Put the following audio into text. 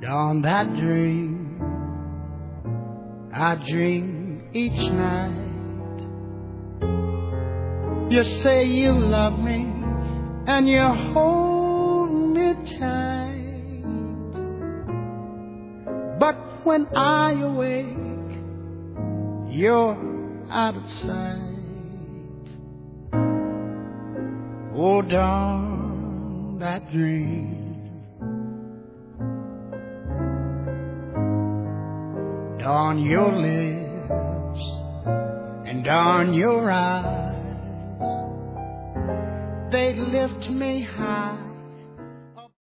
Dawn, that dream I dream each night. You say you love me and you hold me tight, but when I awake, you're out of sight. Oh, dawn, that dream. Dawn, your lips and dawn, your eyes, they lift me high